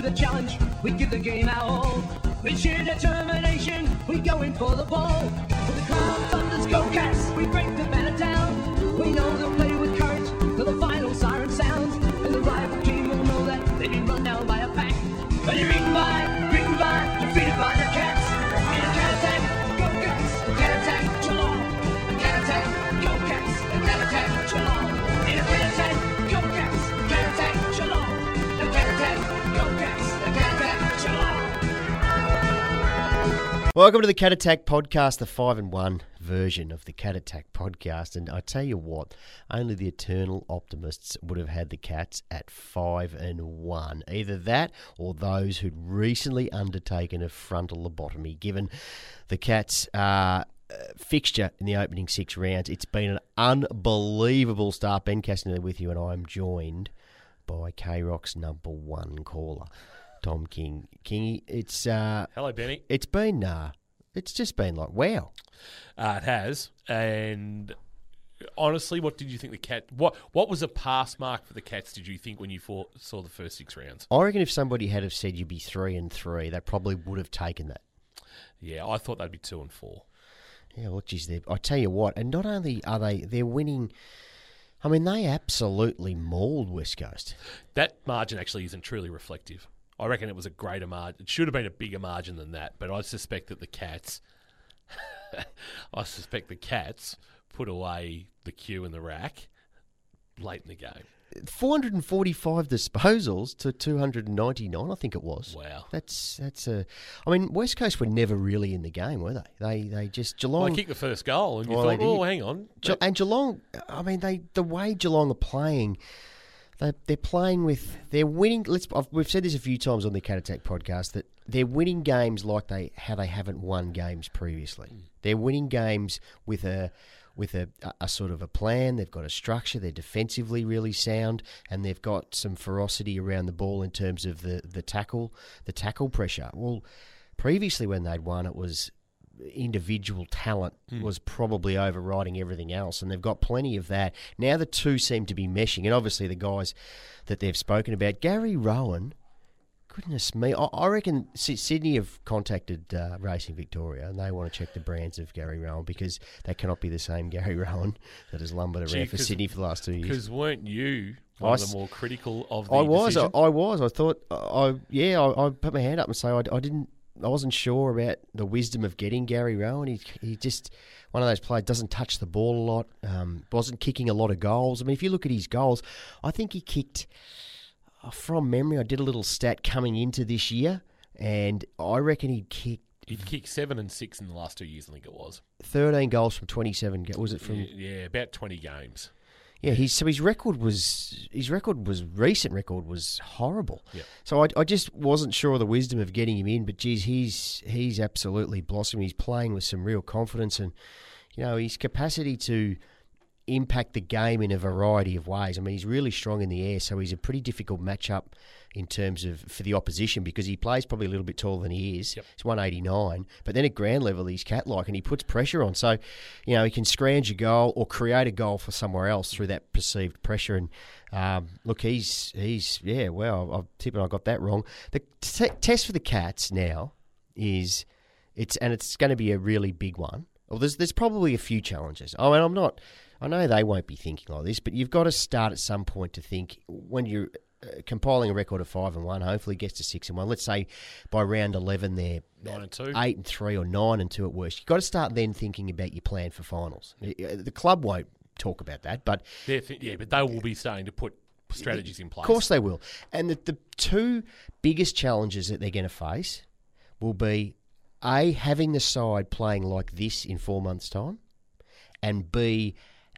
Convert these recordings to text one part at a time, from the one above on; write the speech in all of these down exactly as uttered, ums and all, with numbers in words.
to the challenge, we give the game our all. With sheer determination, we go in for the ball. For the Crown Thunders go Cats, we break the banner down. We know they'll play with courage till the final siren sounds. And the rival team will know that they've been run down by a pack. But they're beaten by, beaten by, defeated by the Cats. In a cat attack, go Cats, a cat attack, Geelong. A cat attack, go Cats, a cat attack, Geelong. In a cat attack, go Cats, a cat attack, Geelong. A cat attack, go Cats, a cat attack, Geelong. Welcome to the Cat Attack Podcast, the five and one version of the Cat Attack Podcast. And I tell you what, only the eternal optimists would have had the Cats at five and one. Either that or those who'd recently undertaken a frontal lobotomy. Given the Cats' uh, fixture in the opening six rounds, it's been an unbelievable start. Ben Castaner with you, and I'm joined by K-Rock's number one caller, Tom King. Kingy, it's uh, hello, Benny. It's been uh, it's just been like wow. Uh, it has, and honestly, what did you think the cat? What what was a pass mark for the Cats? Did you think when you fought, saw the first six rounds? I reckon if somebody had have said you'd be three and three, they probably would have taken that. Yeah, I thought they'd be two and four. Yeah, well, geez, I tell you what, and not only are they, they're winning. I mean, they absolutely mauled West Coast. That margin actually isn't truly reflective. I reckon it was a greater margin. It should have been a bigger margin than that, but I suspect that the Cats, I suspect the Cats put away the cue and the rack late in the game. four hundred forty-five disposals to two hundred ninety-nine, I think it was. Wow, that's that's a. I mean, West Coast were never really in the game, were they? They they just Geelong. Well, they kicked the first goal, and you well, thought, they- oh, hang on, Ge- and Geelong. I mean, they the way Geelong are playing. They, they're playing with, they're winning. Let's. I've, we've said this a few times on the Cat Attack podcast that they're winning games like they how they haven't won games previously. Mm. They're winning games with a with a, a, a sort of a plan. They've got a structure. They're defensively really sound, and they've got some ferocity around the ball in terms of the the tackle the tackle pressure. Well, previously when they'd won, it was individual talent mm. was probably overriding everything else, and they've got plenty of that. Now the two seem to be meshing, and obviously the guys that they've spoken about, Gary Rowan, goodness me, I, I reckon Sydney have contacted uh, Racing Victoria, and they want to check the brands of Gary Rowan because they cannot be the same Gary Rowan that has lumbered around Gee, for Sydney for the last two years. Because weren't you one I, of the more critical of the I was, I, decision? I was. I thought, I yeah, I, I put my hand up and say I, I didn't. I wasn't sure about the wisdom of getting Gary Rowan. He he just one of those players doesn't touch the ball a lot. Um, wasn't kicking a lot of goals. I mean, if you look at his goals, I think he kicked from memory. I did a little stat coming into this year, and I reckon he kicked. He'd kicked seven and six in the last two years. I think it was thirteen goals from twenty-seven. Was it from? Yeah, yeah about twenty games. Yeah, his so his record was his record was recent record was horrible. Yep. So I, I just wasn't sure of the wisdom of getting him in, but geez, he's he's absolutely blossomed. He's playing with some real confidence, and you know his capacity to impact the game in a variety of ways. I mean, he's really strong in the air, so he's a pretty difficult matchup in terms of for the opposition because he plays probably a little bit taller than he is. Yep. He's one eighty-nine, but then at ground level he's cat-like and he puts pressure on. So, you know, he can scrounge a goal or create a goal for somewhere else through that perceived pressure. And um, look, he's he's yeah. Well, I'm tipping I got that wrong. The t- test for the Cats now is it's and it's going to be a really big one. Well, there's there's probably a few challenges. I mean, I'm not. I know they won't be thinking like this, but you've got to start at some point to think when you're uh, compiling a record of five and one. Hopefully, gets to six and one. Let's say by round eleven, they're nine and two, eight and three, or nine and two at worst. You've got to start then thinking about your plan for finals. The club won't talk about that, but th- yeah, but they will be starting to put strategies in place. Of course, they will. And the, the two biggest challenges that they're going to face will be A, having the side playing like this in four months' time, and B,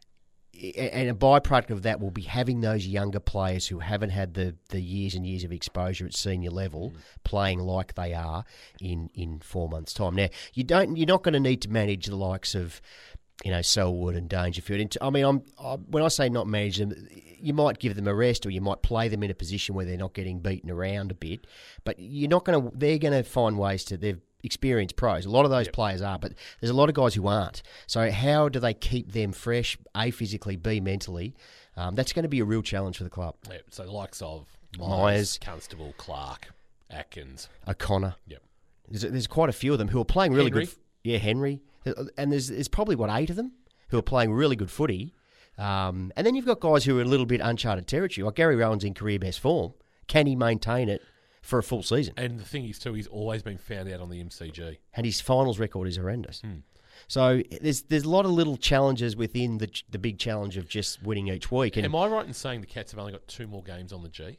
and a byproduct of that will be having those younger players who haven't had the, the years and years of exposure at senior level mm. playing like they are in, in four months' time. Now, you don't, you're not going to need to manage the likes of, you know, Selwood and Dangerfield. I mean, I'm, I, when I say not manage them, you might give them a rest or you might play them in a position where they're not getting beaten around a bit. But you're not going to. They're going to find ways to. They've experienced pros. A lot of those yep. players are, but there's a lot of guys who aren't. So how do they keep them fresh, A, physically, B, mentally? Um, that's going to be a real challenge for the club. Yeah, so the likes of Myers, Myers, Constable, Clark. Atkins. O'Connor. Yep. There's, there's quite a few of them who are playing really Henry. good. f- Yeah, Henry. And there's, there's probably, what, eight of them who are playing really good footy. Um, and then you've got guys who are a little bit uncharted territory. Like Gary Rowan's in career best form. Can he maintain it for a full season? And the thing is, too, he's always been found out on the M C G. And his finals record is horrendous. Hmm. So there's there's a lot of little challenges within the the big challenge of just winning each week. And Am I right in saying the Cats have only got two more games on the G?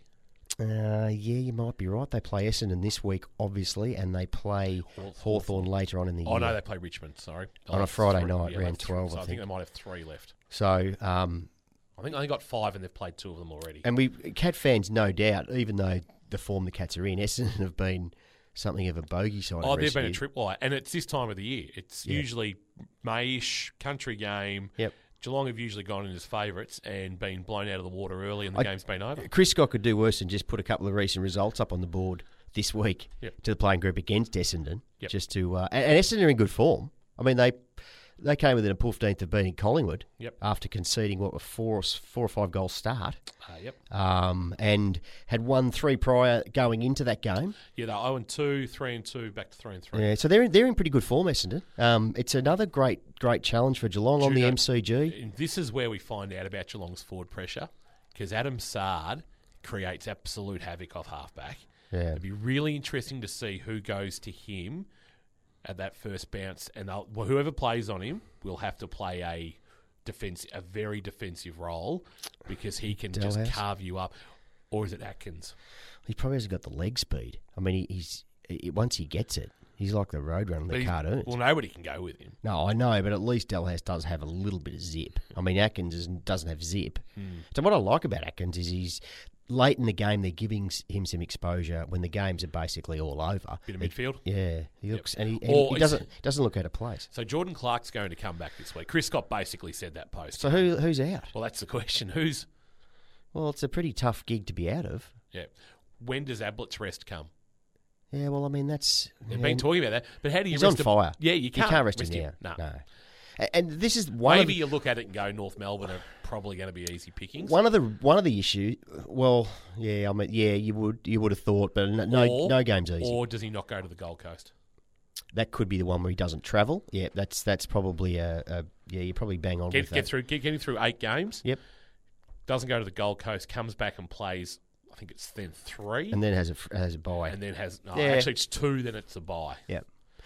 Uh, yeah, you might be right. They play Essendon this week, obviously, and they play Hawthorn. Hawthorn later on in the Oh, year. no, they play Richmond, sorry. On a Oh, Friday three. night, Yeah, round they have three. twelve, So I I think think. they might have three left. So, um, I think they got five and they've played two of them already. and we Cat fans, no doubt, even though the form the Cats are in, Essendon have been something of a bogey side. Oh, of they've been a recent tripwire. And it's this time of the year. It's Yeah. usually Mayish, country game. Yep. Geelong have usually gone in as favourites and been blown out of the water early and the I- game's been over. year. Chris Scott could do worse than just put a couple of recent results up on the board this week Yep. to the playing group against Essendon, Yep. just to uh, and, and Essendon are in good form. I mean, they they came within a fifteenth of beating Collingwood Yep. after conceding what were four or, s- four or five goal start. Uh, yep. um, and had won three prior going into that game. Yeah, they're oh and two, three and two, back to three and three. Yeah, so they're they're in pretty good form, Essendon. Um, it's another great great challenge for Geelong on the Judo- M C G. And this is where we find out about Geelong's forward pressure because Adam Sard creates absolute havoc off halfback. Yeah. It'd be really interesting to see who goes to him at that first bounce, and they'll- well, whoever plays on him will have to play a defense, a very defensive role because he can just Dalhouse? carve you up. Or is it Atkins? He probably hasn't got the leg speed. I mean, he, he's he, once he gets it, he's like the Roadrunner in But the he's- cartoons. Well, nobody can go with him. No, I know, but at least Dalhouse does have a little bit of zip. I mean, Atkins is, doesn't have zip. Hmm. So what I like about Atkins is he's late in the game. They're giving s- him some exposure when the games are basically all over. Bit of He- midfield. Yeah, he looks and he, and Or he it's- doesn't doesn't look out of place. So Jordan Clark's going to come back this week. Chris Scott basically said that post. So who who's out? Well, that's the question. Who's Well, it's a pretty tough gig to be out of. yeah? When does Ablett's rest come? Yeah, well, I mean that's They've yeah, been talking about that, but how do you he's rest on a- fire. Yeah, you You can't, can't rest him No. now. No. A- And this is one Maybe of you look at it and go, North Melbourne are probably going to be easy pickings. one of the one of the issues. Well, yeah, I mean, yeah, you would you would have thought, but no no, Or- no game's easy. Or does he not go to the Gold Coast? That could be the one where he doesn't travel. Yeah, that's that's probably a, a yeah. You probably bang on Get, with get that. through, get, get him through eight games. Yep, Doesn't go to the Gold Coast. Comes back and plays. I think it's then three, and then has a has a bye. and then has no. Yeah. Actually, it's two. Then it's a bye. Yeah.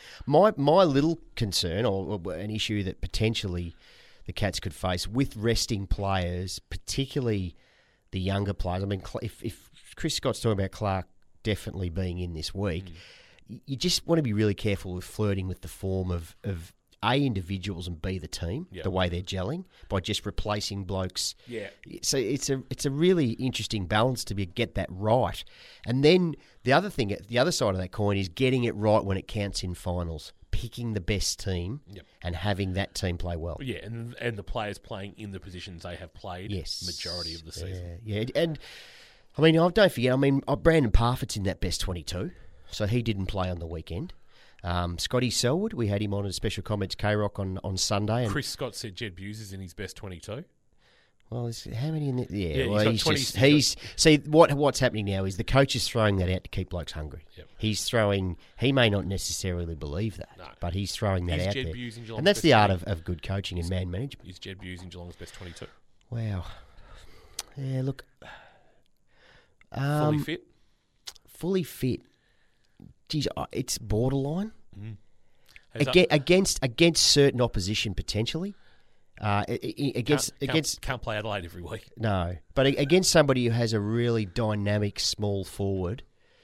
My my little concern, or, or an issue that potentially the Cats could face with resting players, particularly the younger players. I mean, Cl- if, if Chris Scott's talking about Clark definitely being in this week, Mm. y- you just want to be really careful with flirting with the form of, of A, individuals, and B, the team, Yep. the way they're gelling, by just replacing blokes. Yeah. So it's a it's a really interesting balance to be get that right, and then the other thing, the other side of that coin is getting it right when it counts in finals, picking the best team, Yep. and having that team play well. Yeah, and and the players playing in the positions they have played. Yes, Majority of the season. Yeah, yeah. And I mean, I don't forget. I mean, uh, Brandon Parfitt's in that best twenty-two, so he didn't play on the weekend. Um, Scotty Selwood, we had him on as special comments K-Rock on, on Sunday. And, Chris Scott said Jed Buse is in his best twenty-two. well, is, how many in the, yeah, Yeah, he's well, got he's, twenty just, he's he's see what what's happening now is the coach is throwing that out to keep blokes hungry. Yep. He's throwing. He may not necessarily believe that, No. but he's throwing that Is out Jed there, Buse in Geelong's and that's best the art twenty? of, of good coaching and man management. Is Jed Buse in Geelong's best twenty-two? Wow. Yeah, look. Fully Um, fit? fully fit. Geez, uh, it's borderline. Has Aga- up- against against certain opposition potentially. Uh, i- i- against can't, against can't, can't play Adelaide every week. no, but a- against somebody who has a really dynamic small forward.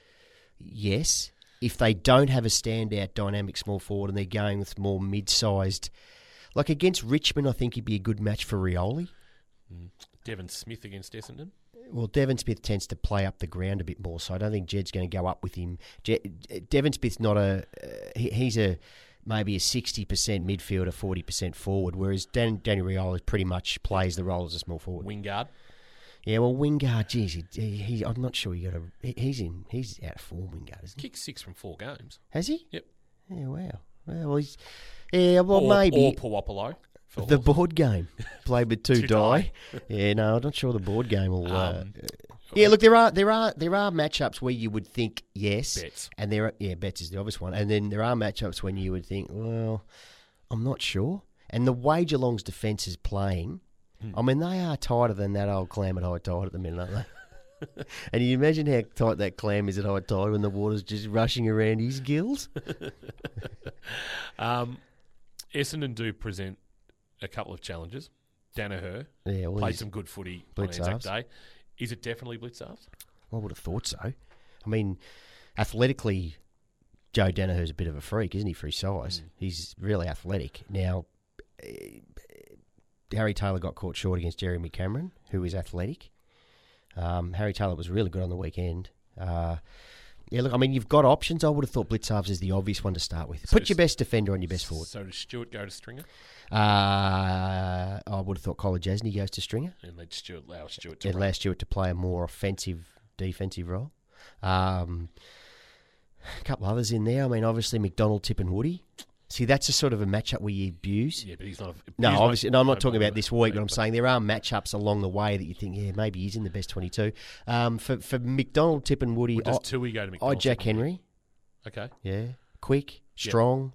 Yes, if they don't have a standout dynamic small forward and they're going with more mid-sized, like against Richmond, I think he'd be a good match for Rioli. Devon Smith against Essendon. Well, Devon Smith tends to play up the ground a bit more, so I don't think Jed's going to go up with him. Je- Devon Smith's not a uh, he, he's a maybe a sixty percent midfielder, forty percent forward, whereas Dan, Danny Rioli pretty much plays the role as a small forward. Wingard. Yeah, well, Wingard, geez, he, he, he, I'm not sure you got to. He, he's in. He's out of form, Wingard, isn't he? Kicked six from four games. Has he? Yep. Yeah, wow. Well, he's. Yeah, well, or, maybe Or Puwapolo. for the Hawthorn. board game played with two Two die. die. Yeah, no, I'm not sure the board game will. Uh, Um, Yeah, look, there are there are there are matchups where you would think yes, Betts. and there are, yeah, Betts is the obvious one, and then there are matchups when you would think, well, I'm not sure. And the way Geelong's defence is playing, Hmm. I mean, they are tighter than that old clam at high tide at the minute, aren't they? And you imagine how tight that clam is at high tide when the water's just rushing around his gills. Um, Essendon do present a couple of challenges. Danaher Yeah, well, played he's- some good footy Blitz on Anzac halves. Day. Is it definitely blitz halves? I would have thought so. I mean, athletically, Joe Danaher's a bit of a freak, isn't he, for his size? Mm. He's really athletic. Now, eh, Harry Taylor got caught short against Jeremy Cameron, who is athletic. Um, Harry Taylor was really good on the weekend. Uh, yeah, look, I mean, you've got options. I would have thought blitz halves is the obvious one to start with. So Put does- your best defender on your best forward. So does Stewart go to Stringer? Uh, I would have thought Colin Jasny goes to Stringer. And let Stewart allow Stewart to It run. allows Stewart to play a more offensive, defensive role. Um, a couple others in there. I mean, obviously McDonald, Tip, and Woody. See, that's a sort of a matchup we abuse. Yeah, but he's not. A, No, he's obviously, no, I'm not no, talking about this week, but I'm but- saying there are matchups along the way that you think, yeah, maybe he's in the best twenty-two. Um, for for McDonald, Tip, and Woody, Well, does I, Tui go to I McDonald's? Jack Henry. Okay. Yeah, quick, strong,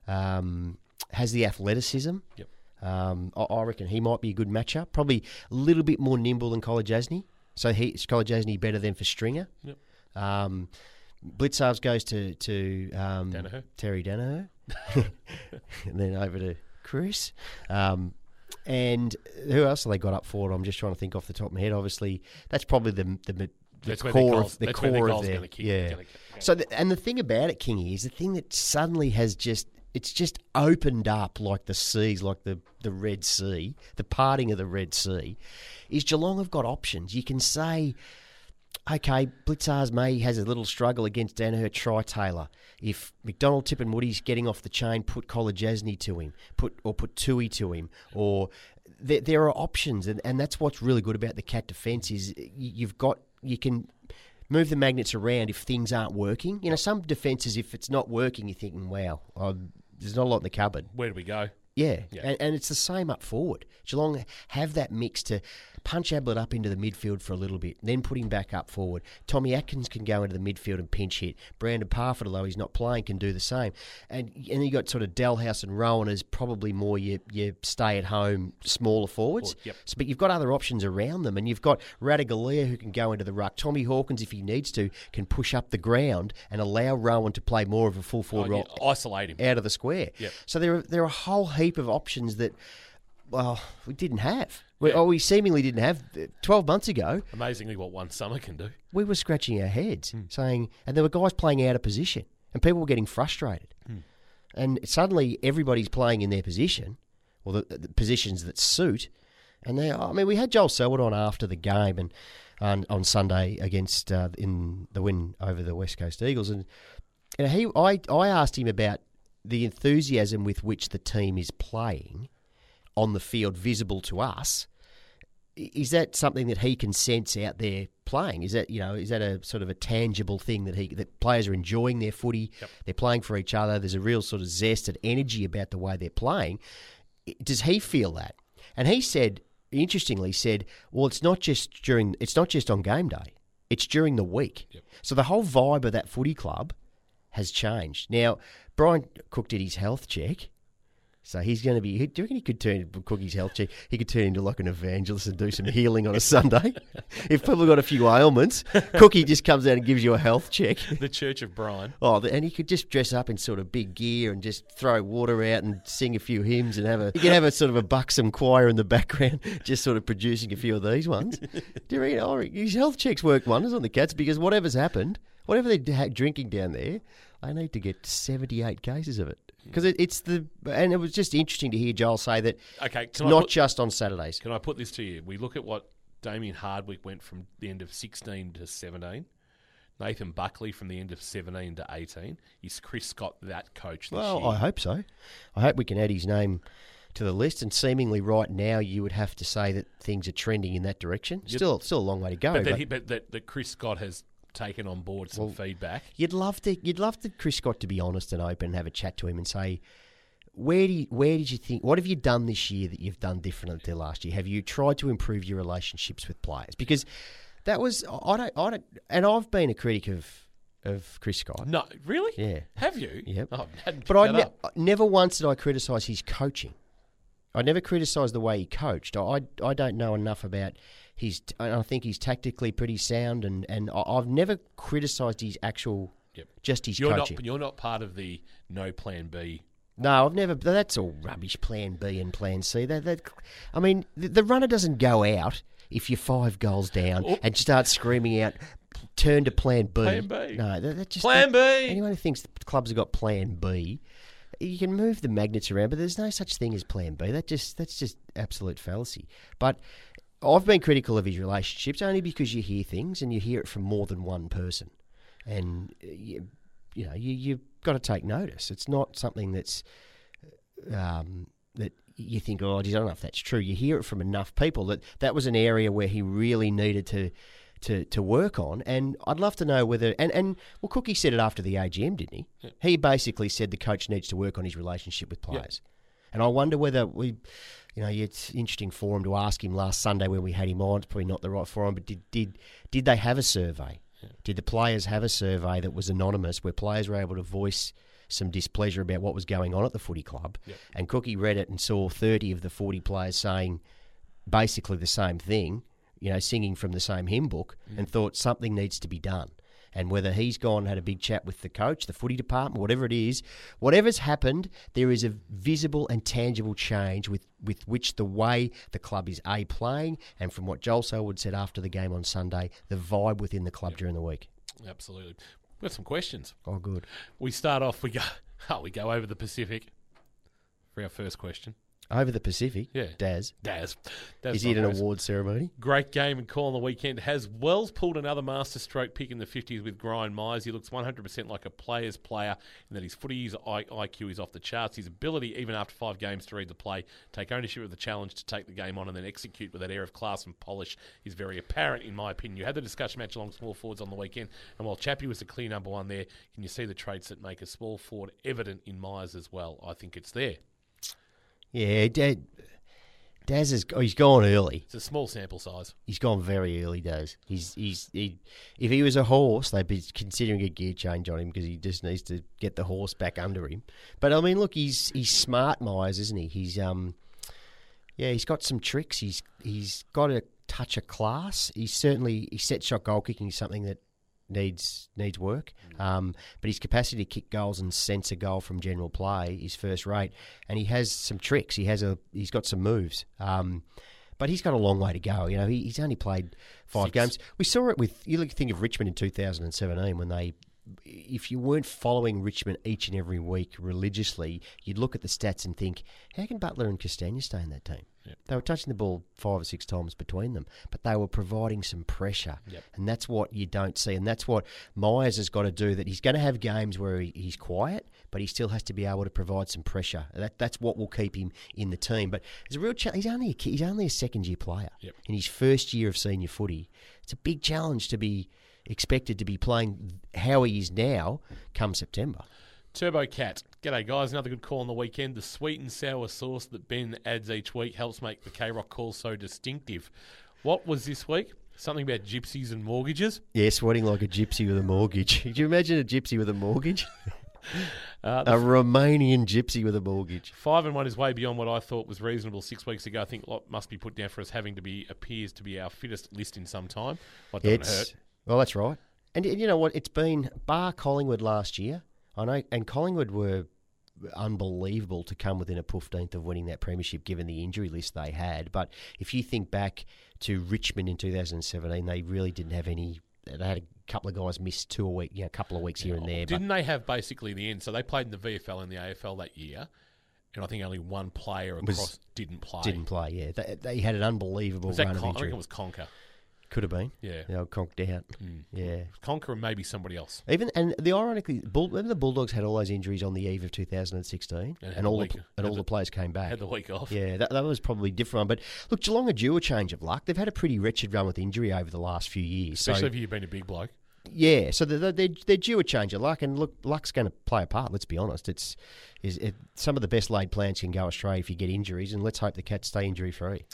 um, has the athleticism. Yep. Um, I, I reckon he might be a good matchup. Probably a little bit more nimble than Colin Jasny. So he Colin Jasny better than for Stringer. Yep. Um, Blitzarves goes to to um, Danaher. Terry Danaher, and then over to Chris. Um, and who else have they got up forward? I'm just trying to think off the top of my head. Obviously, that's probably the the, the That's where their core goals- of the that's where their core of goals their gonna kick- yeah. gonna- gonna- So the, and the thing about it, Kingy, is the thing that suddenly has just it's just opened up like the seas, like the, the Red Sea, the parting of the Red Sea, is Geelong have got options. You can say, okay, Blitzars May has a little struggle against Danaher, try Taylor. If McDonald, Tip and Woody's getting off the chain, put Colin Jasny to him, put or put Tui to him, or there, there are options, and, and that's what's really good about the Cat defence is y- you've got you can move the magnets around if things aren't working. You know, some defences, if it's not working, you're thinking, wow, oh, there's not a lot in the cupboard. Where do we go? Yeah, Yeah. And, and it's the same up forward. Geelong have that mix to punch Ablett up into the midfield for a little bit, then put him back up forward. Tommy Atkins can go into the midfield and pinch hit. Brandon Parfitt, although he's not playing, can do the same. And and you got sort of Dalhouse and Rowan as probably more your, your stay-at-home, smaller forwards. Forward, yep. So, but you've got other options around them, and you've got Radigalia who can go into the ruck. Tommy Hawkins, if he needs to, can push up the ground and allow Rowan to play more of a full forward Oh, role yeah, isolate him. out of the square. Yep. So there are, there are a whole heap of options that, well, we didn't have. We, Yeah. or we seemingly didn't have. twelve months ago, Amazingly, what one summer can do. we were scratching our heads Hmm. saying, and there were guys playing out of position, and people were getting frustrated. Hmm. And suddenly everybody's playing in their position, or the, the positions that suit. And they, I mean, we had Joel Selwood on after the game and on, on Sunday against uh, in the win over the West Coast Eagles, and and he, I, I asked him about the enthusiasm with which the team is playing on the field, visible to us. Is that something that he can sense out there playing? Is that, you know, is that a sort of a tangible thing that he that players are enjoying their footy? Yep. They're playing for each other. There's a real sort of zest and energy about the way they're playing. Does he feel that? And he said, interestingly, said, well, it's not just during, it's not just on game day. It's during the week. Yep. So the whole vibe of that footy club has changed. Now, Brian Cook did his health check. So he's going to be. Do you reckon he could turn Cookie's health check? He could turn into like an evangelist and do some healing on a Sunday. If people got a few ailments, Cookie just comes out and gives you a health check. The Church of Brian. Oh, and he could just dress up in sort of big gear and just throw water out and sing a few hymns and have a. You can have a sort of a buxom choir in the background, just sort of producing a few of these ones. Do you reckon? Oh, his health checks work wonders on the Cats because whatever's happened, whatever they're ha- drinking down there, they need to get seventy-eight cases of it. Because it, it's the, and it was just interesting to hear Joel say that Okay, it's can I not put, just on Saturdays. Can I put this to you? We look at what Damien Hardwick went from the end of sixteen to seventeen. Nathan Buckley from the end of seventeen to eighteen. Is Chris Scott that coach this Well, year? I hope so. I hope we can add his name to the list. And seemingly right now, you would have to say that things are trending in that direction. Yep. Still, still a long way to go. but, that but he, but that, that Chris Scott has taken on board some Well, feedback. you'd love to, you'd love to Chris Scott to be honest and open and have a chat to him and say, where do you, where did you think? What have you done this year that you've done differently to last year? Have you tried to improve your relationships with players? Because That was I don't I don't and I've been a critic of of Chris Scott. No, really? Yeah. Have you? Yep. Oh, I hadn't But picked I that ne- up. never once did I criticise his coaching. I never criticised the way he coached. I, I don't know enough about his. I think he's tactically pretty sound, and, and I- I've never criticised his actual, Yep. just his You're coaching. not. You're not part of the no plan B. No, I've never. That's all rubbish. Plan B and Plan C. That, that I mean, the, the runner doesn't go out if you're five goals down Oh. and start screaming out, "Turn to Plan B." Plan B. No, that, that just Plan that- B. Anyone who thinks the clubs have got Plan B, you can move the magnets around, but there's no such thing as Plan B. That just that's just absolute fallacy. But I've been critical of his relationships only because you hear things and you hear it from more than one person, and uh, you, you know you you've got to take notice. It's not something that's um, that you think, oh, I don't know if that's true. You hear it from enough people that that was an area where he really needed to. To, to work on, and I'd love to know whether and, and well, Cookie said it after the A G M, didn't he? Yeah. He basically said the coach needs to work on his relationship with players, and I wonder whether we, you know, it's interesting for him to ask him last Sunday when we had him on. It's probably not the right forum, but did did did they have a survey? Yeah. Did the players have a survey that was anonymous, where players were able to voice some displeasure about what was going on at the footy club? Yep. And Cookie read it and saw thirty of the forty players saying basically the same thing, you know, singing from the same hymn book, Mm. and thought something needs to be done. And whether he's gone and had a big chat with the coach, the footy department, whatever it is, whatever's happened, there is a visible and tangible change with, with which the way the club is, A, playing, and from what Joel Selwood said after the game on Sunday, the vibe within the club during the week. Absolutely. We've got some questions. Oh, good. We start off. We go. Oh, we go over the Pacific for our first question. Over the Pacific, Yeah. Daz. Daz. Daz Is he at an Broncos. award ceremony? Great game and call on the weekend. Has Wells pulled another masterstroke pick in the fifties with Brian Myers? He looks one hundred percent like a player's player in that his footy his I Q is off the charts. His ability, even after five games, to read the play, take ownership of the challenge, to take the game on and then execute with that air of class and polish is very apparent, in my opinion. You had the discussion match along small forwards on the weekend, and while Chappie was the clear number one there, can you see the traits that make a small forward evident in Myers as well? I think it's there. Yeah, Dad. Daz is he's gone early. It's a small sample size. He's gone very early, Daz. He's he's he, if he was a horse, they'd be considering a gear change on him because he just needs to get the horse back under him. But I mean, look, he's he's smart, Myers, isn't he? He's um, yeah, he's got some tricks. He's he's got a touch of class. He's certainly his set shot goal kicking is something that needs needs work. Um, but his capacity to kick goals and sense a goal from general play is first rate, and he has some tricks. He has a he's got some moves. Um, but he's got a long way to go. You know, he, he's only played five Six. games. We saw it with you. Look, think of Richmond in two thousand seventeen when they. If you weren't following Richmond each and every week religiously, you'd look at the stats and think, how can Butler and Castagna stay in that team? Yep. They were touching the ball five or six times between them, but they were providing some pressure. Yep. And that's what you don't see. And that's what Myers has got to do, that he's going to have games where he, he's quiet, but he still has to be able to provide some pressure. That, that's what will keep him in the team. But it's a real challenge. He's only a, kid- he's only a second-year player. Yep. In his first year of senior footy, it's a big challenge to be expected to be playing how he is now come September. Turbo Cat. G'day, guys. Another good call on the weekend. The sweet and sour sauce that Ben adds each week helps make the K-Rock call so distinctive. What was this week? Something about gypsies and mortgages? Yeah, sweating like a gypsy with a mortgage. Could you imagine a gypsy with a mortgage? Uh, the A Romanian gypsy with a mortgage. Five and one is way beyond what I thought was reasonable six weeks ago. I think lot must be put down for us having to be appears to be our fittest list in some time. What doesn't It's hurt. well, that's right. And y- you know what? It's been bar Collingwood last year. I know, and Collingwood were unbelievable to come within a fifteenth of winning that premiership, given the injury list they had. But if you think back to Richmond in two thousand seventeen, they really didn't have any. They had a couple of guys miss two a week, you know, a couple of weeks here and there. But Didn't they have basically the end? So they played in the V F L and the A F L that year, and I think only one player Was- across didn't play. didn't play. Yeah, they, they had an unbelievable Was that run Con- of I injury. think it was Conker. Could have been. Yeah. You know, conked out. Mm. Yeah. Conker and maybe somebody else. Even and the ironically, Bull, remember the Bulldogs had all those injuries on the eve of two thousand sixteen, And had and the all week- the and had all the- the players came back. Had the week off. Yeah, that, that was probably a different one. But look, Geelong are due a change of luck. They've had a pretty wretched run with injury over the last few years. Especially so, if you've been a big bloke. yeah, so they're, they're, they're due a change of luck. And look, luck's going to play a part, let's be honest. It's is it, Some of the best laid plans can go astray if you get injuries, and let's hope the Cats stay injury-free.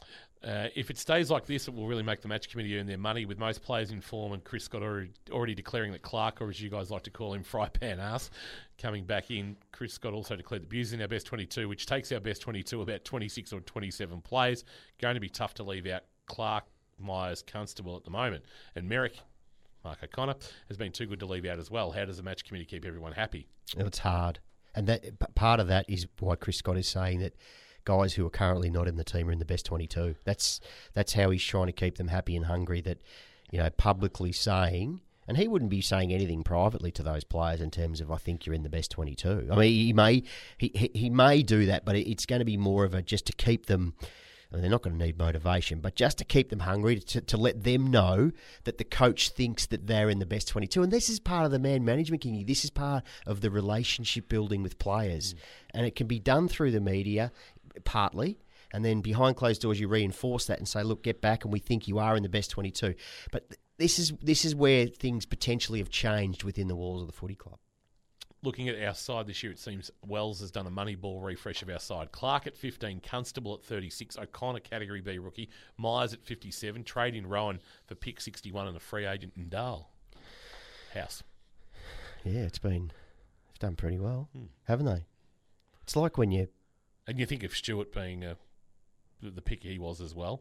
Uh, if it stays like this, it will really make the match committee earn their money, with most players in form and Chris Scott already, already declaring that Clark, or as you guys like to call him, Fry Pan Ass, coming back in. Chris Scott also declared that Bewes in our best twenty-two, which takes our best twenty-two about twenty-six or twenty-seven players. Going to be tough to leave out Clark, Myers, Constable at the moment. And Merrick, Mark O'Connor, has been too good to leave out as well. How does the match committee keep everyone happy? It's hard. And that p- part of that is why Chris Scott is saying that guys who are currently not in the team are in the best twenty-two. That's that's how he's trying to keep them happy and hungry, that, you know, publicly saying, and he wouldn't be saying anything privately to those players in terms of, I think you're in the best twenty-two. I mean, he may he, he, he may do that, but it's going to be more of a just to keep them, I mean, they're not going to need motivation, but just to keep them hungry, to, to let them know that the coach thinks that they're in the best twenty-two. And this is part of the man management, Kingy. This is part of the relationship building with players. Mm. And it can be done through the media, partly, and then behind closed doors you reinforce that and say, look, get back, and we think you are in the best twenty-two. But th- this is this is where things potentially have changed within the walls of the footy club. Looking at our side this year, it seems Wells has done a money ball refresh of our side. Clark at fifteen, Constable at thirty-six, O'Connor Category B rookie, Myers at fifty-seven, trade in Rowan for pick sixty-one and a free agent in Dahl. House. Yeah, it's been it's done pretty well, hmm. haven't they? It's like when you... And you think of Stewart being a, the pick he was as well,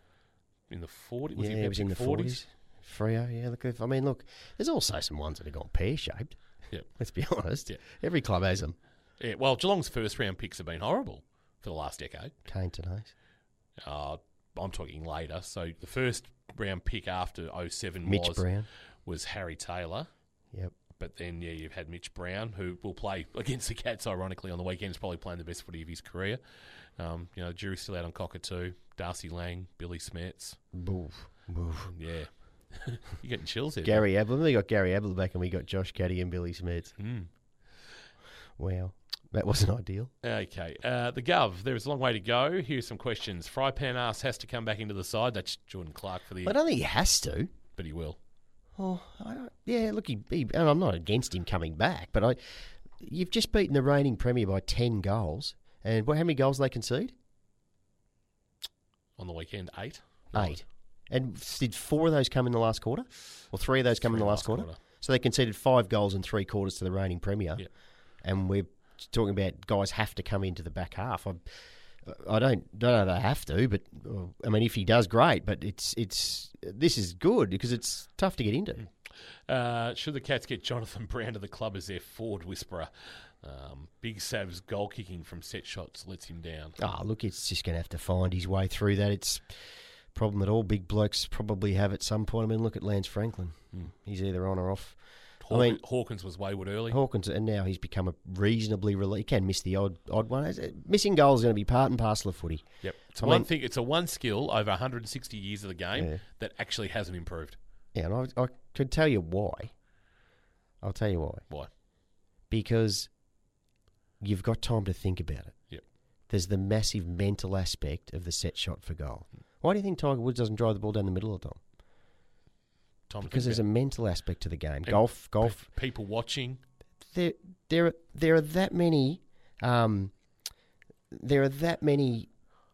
in the forties. Was yeah, he, he was in the forties. Freo, yeah. Look, if, I mean, look, there's also some ones that have gone pear-shaped. Yeah. Let's be honest. Yeah. Every club has them. Yeah, well, Geelong's first round picks have been horrible for the last decade. Kane tonight. Uh, I'm talking later. So the first round pick after oh seven Mitch was, Brown. was Harry Taylor. Yep. But then, yeah, you've had Mitch Brown, who will play against the Cats, ironically, on the weekend. He's probably playing the best footy of his career. Um, you know, jury's still out on Cockatoo, Darcy Lang, Billy Smets. Boof. Boof. Yeah. You're getting chills there. Gary Ablett. We got Gary Ablett back and we got Josh Caddy and Billy Smets. Mm. Wow. That wasn't ideal. Okay. Uh, the Gov, there is a long way to go. Here's some questions. Fry Pan Ass has to come back into the side. That's Jordan Clark for the... I don't think he has to. But he will. Oh, I don't, yeah, look, he, he, and I'm not against him coming back, but I, you've just beaten the reigning premier by ten goals. And what, how many goals did they concede? On the weekend, eight. Eight. And did four of those come in the last quarter? Or three of those come Three in the last, last quarter? quarter. So they conceded five goals in three quarters to the reigning premier. Yep. And we're talking about guys have to come into the back half. I, I don't, don't know they have to, but I mean, if he does, great. But it's it's this is good because it's tough to get into. Uh, should the Cats get Jonathan Brown to the club as their forward whisperer? Um, Big Sav's goal kicking from set shots lets him down. Oh, look, it's just going to have to find his way through that. It's a problem that all big blokes probably have at some point. I mean, look at Lance Franklin. Mm. He's either on or off. Hawkins, I mean, Hawkins was wayward early. Hawkins, and now he's become a reasonably rel- He can miss the odd odd one. Missing goals is going to be part and parcel of footy. Yep, it's I one mean, thing. It's a one skill over one hundred sixty years of the game yeah. that actually hasn't improved. Yeah, and I, I could tell you why. I'll tell you why. Why? Because you've got time to think about it. Yep. There's the massive mental aspect of the set shot for goal. Why do you think Tiger Woods doesn't drive the ball down the middle of the time? Time Because there's about. a mental aspect to the game. And golf, golf. Pe- people watching. There, there, are, there are that many. Um, there are that many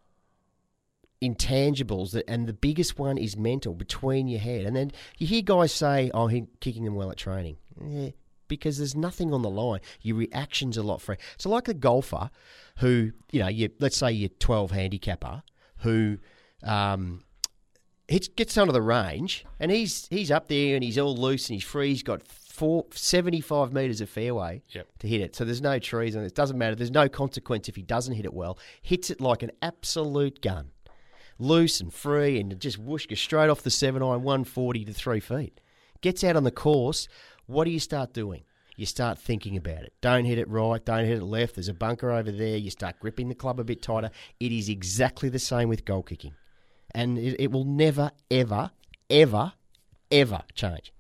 intangibles that, and the biggest one is mental between your head. And then you hear guys say, "Oh, he's kicking them well at training," yeah, because there's nothing on the line. Your reaction's a lot free. So, like a golfer who, you know, you let's say you're twelve handicapper who. Um, He gets onto the range, and he's he's up there, and he's all loose, and he's free. He's got four, seventy-five metres of fairway yep. to hit it. So there's no trees on it. It doesn't matter. There's no consequence if he doesn't hit it well. Hits it like an absolute gun. Loose and free, and just whoosh, goes straight off the seven iron, one forty to three feet. Gets out on the course. What do you start doing? You start thinking about it. Don't hit it right. Don't hit it left. There's a bunker over there. You start gripping the club a bit tighter. It is exactly the same with goal kicking. And it, it will never, ever, ever, ever change.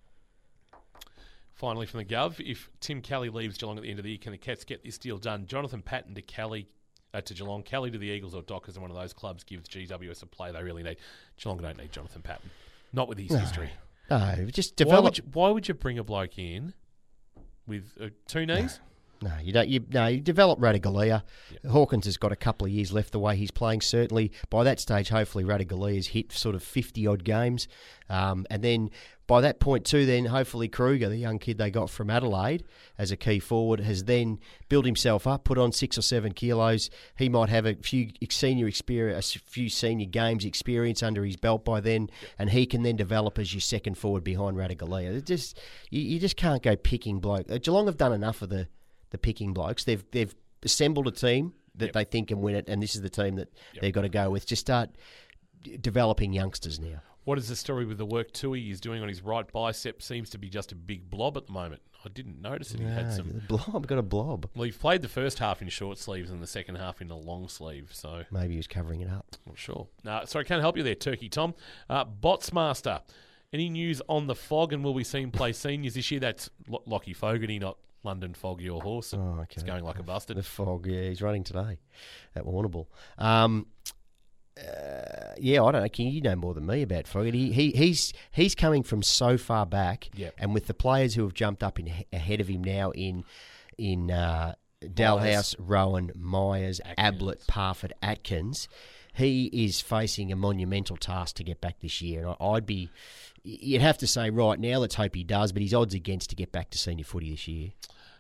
Finally, from the Gov, if Tim Kelly leaves Geelong at the end of the year, can the Cats get this deal done? Jonathan Patton to Kelly, uh, to Geelong, Kelly to the Eagles or Dockers, and one of those clubs gives G W S a play they really need. Geelong don't need Jonathan Patton. Not with his no, history. No, just Why develop. would, you, why would you bring a bloke in with uh, two knees? No, you don't. You no, you develop Ratugolea. Yep. Hawkins has got a couple of years left the way he's playing. Certainly, by that stage, hopefully Ratugolea's hit sort of fifty odd games, um, and then by that point too, then hopefully Kruger, the young kid they got from Adelaide as a key forward, has then built himself up, put on six or seven kilos. He might have a few senior experience, a few senior games experience under his belt by then, yep. and he can then develop as your second forward behind Ratugolea. It just you, you just can't go picking bloke. Geelong have done enough of the. The picking blokes. They've they've assembled a team that yep. they think can win it, and this is the team that yep. they've got to go with. Just start d- developing youngsters now. What is the story with the work Tui is doing on his right bicep? Seems to be just a big blob at the moment. I didn't notice it. He no, had some the blob. Got a blob. Well, he played the first half in short sleeves and the second half in a long sleeve. So maybe he was covering it up. Not sure. No, sorry, can't help you there, Turkey Tom. Uh, Botsmaster. Any news on the Fog, and will we see him play seniors this year? That's L- Lockie Fogarty, not London Fog, your horse. Oh, okay. It's going like a bastard. The Fog, yeah, he's running today at Warrnambool. Um, uh, yeah, I don't know. King, you know more than me about Fogarty. He, he's he's coming from so far back, yep. and with the players who have jumped up in ahead of him now in in uh, Dalhouse, Rowan, Myers, Atkins. Ablett, Parfitt, Atkins, he is facing a monumental task to get back this year. And I, I'd be, you'd have to say right now, let's hope he does, but his odds against to get back to senior footy this year.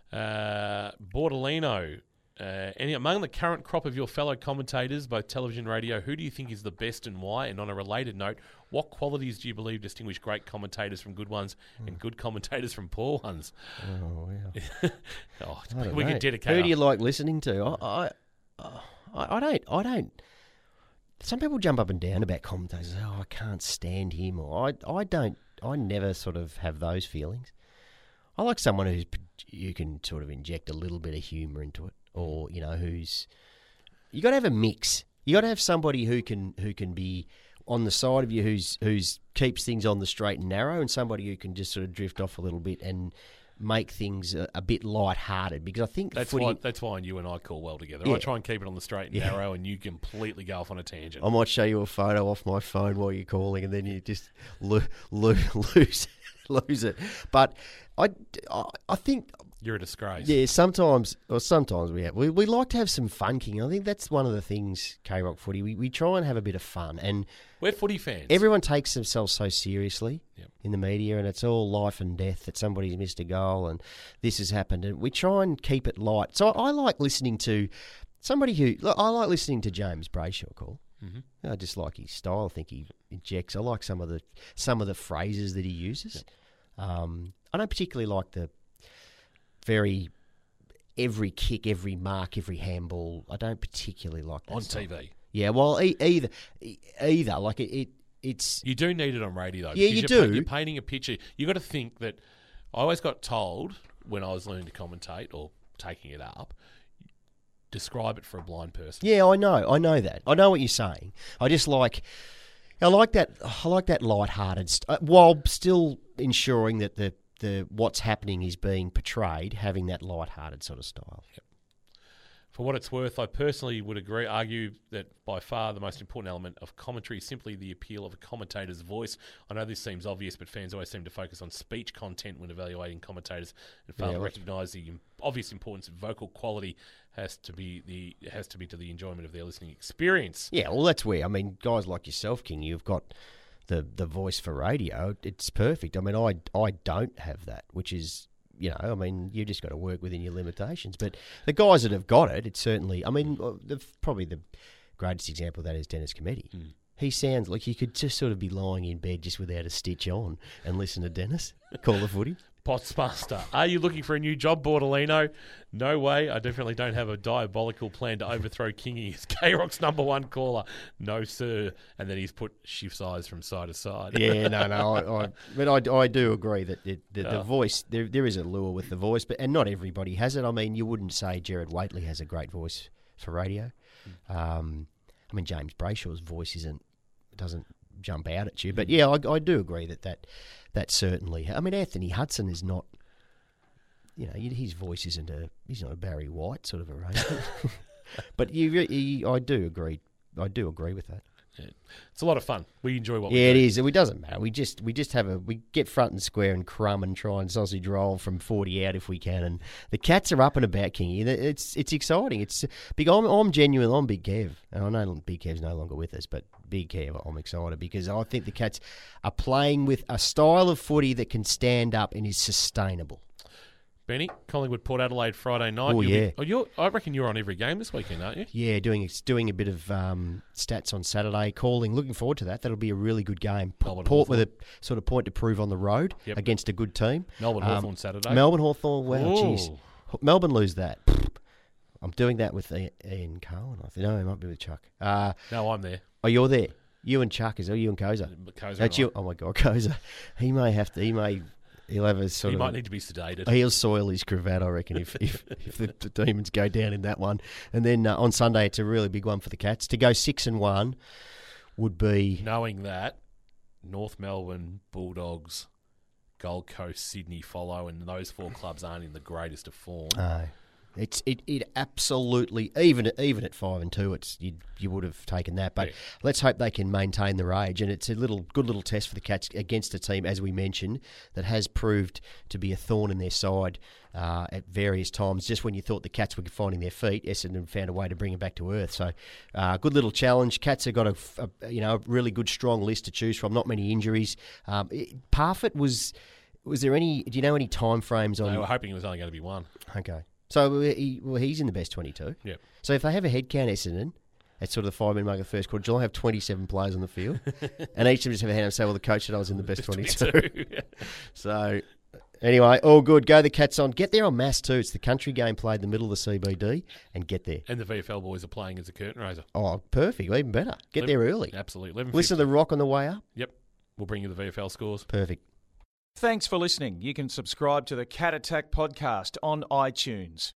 Uh, Bortolino, uh, any among the current crop of your fellow commentators, both television and radio, who do you think is the best and why? And on a related note, what qualities do you believe distinguish great commentators from good ones mm. and good commentators from poor ones? Oh, yeah. oh, we know. can dedicate. Who do you like listening to? I, I, I, I don't. I don't. Some people jump up and down about commentators. Oh, I can't stand him, or I, I don't. I never sort of have those feelings. I like someone who's you can sort of inject a little bit of humour into it, or you know, who's you got to have a mix. You got to have somebody who can who can be on the side of you, who's who's keeps things on the straight and narrow, and somebody who can just sort of drift off a little bit and make things a, a bit light-hearted. Because I think that's footy, why that's why you and I call well together. Yeah. I try and keep it on the straight and yeah. narrow, and you completely go off on a tangent. I might show you a photo off my phone while you're calling, and then you just lo- lo- lose lose it. But I, I, I think you're a disgrace. Yeah, sometimes or sometimes we have we, we like to have some fun, King. I think that's one of the things K-Rock Footy. We we try and have a bit of fun, and we're footy fans. Everyone takes themselves so seriously yep. in the media, and it's all life and death that somebody's missed a goal and this has happened, and we try and keep it light. So I, I like listening to somebody who look, I like listening to James Brayshaw call. Mm-hmm. I just like his style. I think he injects. I like some of the some of the phrases that he uses. Yep. Um, I don't particularly like the very every kick, every mark, every handball. I don't particularly like that on stuff. T V. Yeah, well, e- either either like it, it, it's you do need it on radio though. Yeah, you you're do. Pa- you're painting a picture. You got to think that. I always got told when I was learning to commentate or taking it up. Describe it for a blind person. Yeah, I know. I know that. I know what you're saying. I just like, I like that. I like that light-hearted, st- uh, while still ensuring that the, the what's happening is being portrayed, having that light-hearted sort of style. Yep. For what it's worth, I personally would agree, argue that by far the most important element of commentary is simply the appeal of a commentator's voice. I know this seems obvious, but fans always seem to focus on speech content when evaluating commentators and fail Yeah, to well- recognise the obvious importance of vocal quality has to be the has to be to the enjoyment of their listening experience. Yeah, well, that's where I mean, guys like yourself, King, you've got the the voice for radio. It's perfect. I mean, I I don't have that, which is. You know, I mean, you just got to work within your limitations. But the guys that have got it, it's certainly. I mean, the, probably the greatest example of that is Dennis Cometti. Mm. He sounds like you could just sort of be lying in bed just without a stitch on and listen to Dennis call the footy. Potsmaster, are you looking for a new job, Bortolino? No way. I definitely don't have a diabolical plan to overthrow Kingy as K-Rock's number one caller. No, sir. And then he's put shifts eyes from side to side. Yeah, no, no. I, I, but I, I do agree that it, the, the Oh. voice, there, there is a lure with the voice, but and not everybody has it. I mean, you wouldn't say Gerard Whateley has a great voice for radio. Um, I mean, James Brayshaw's voice isn't doesn't jump out at you. But yeah, I, I do agree that, that that certainly. I mean, Anthony Hudson is not. You know, his voice isn't a. He's not a Barry White sort of arrangement. But you, you, I do agree. I do agree with that. Yeah. It's a lot of fun. We enjoy what Yeah, we do. it is. It doesn't matter. We just we just have a we get front and square and crumb and try and sausage roll from forty out if we can. And the Cats are up and about, Kingy. It's it's exciting. It's big. I'm, I'm genuine. I'm Big Kev, and I know Big Kev's no longer with us, but Big Kev, I'm excited because I think the Cats are playing with a style of footy that can stand up and is sustainable. Benny, Collingwood, Port Adelaide, Friday night. Oh, You'll yeah. Be, oh, you're, I reckon you're on every game this weekend, aren't you? Yeah, doing doing a bit of um, stats on Saturday, calling. Looking forward to that. That'll be a really good game. P- Melbourne Port with a Hawthorn. sort of point to prove on the road Yep. against a good team. Melbourne Um, Hawthorn Saturday. Melbourne Hawthorn. Wow, Ooh. jeez. Melbourne lose that. I'm doing that with Ian Ian Cohen. I think no, it might be with Chuck. Uh, No, I'm there. oh, you're there. You and Chuck is it? You and Koza. Koza That's and you. Oh my God, Koza. He may have to. He may. He'll have a I. sort He of. might need to be sedated. He'll soil his cravat, I reckon, if if, if the, the Demons go down in that one. And then uh, on Sunday, it's a really big one for the Cats. To go six and one would be Knowing that North Melbourne, Bulldogs, Gold Coast, Sydney follow, and those four clubs aren't in the greatest of form. uh, it's it, it absolutely even even at five and two, it's you you would have taken that. But Yeah. let's hope they can maintain the rage. And it's a little good little test for the Cats against a team, as we mentioned, that has proved to be a thorn in their side uh, at various times. Just when you thought the Cats were finding their feet, Essendon found a way to bring them back to earth. So, uh, good little challenge. Cats have got a, a you know a really good strong list to choose from. Not many injuries. Um, it, Parfitt was. Was there any? Do you know any time frames on? They were hoping it was only going to be one. Okay. So he, well, he's in the best twenty-two. Yep. So if they have a head count, Essendon, at sort of the five-minute mark of the first quarter, Geelong have twenty-seven players on the field. And each of them just have a hand and say, well, the coach said I was in the best twenty-two. So anyway, all good. Go the Cats on. Get there on mass too. It's the country game played in the middle of the C B D and get there. And the V F L boys are playing as a curtain raiser. Oh, perfect. Even better. Get there early. Absolutely. eleven Listen to the rock on the way up. Yep. We'll bring you the V F L scores. Perfect. Thanks for listening. You can subscribe to the Cat Attack podcast on iTunes.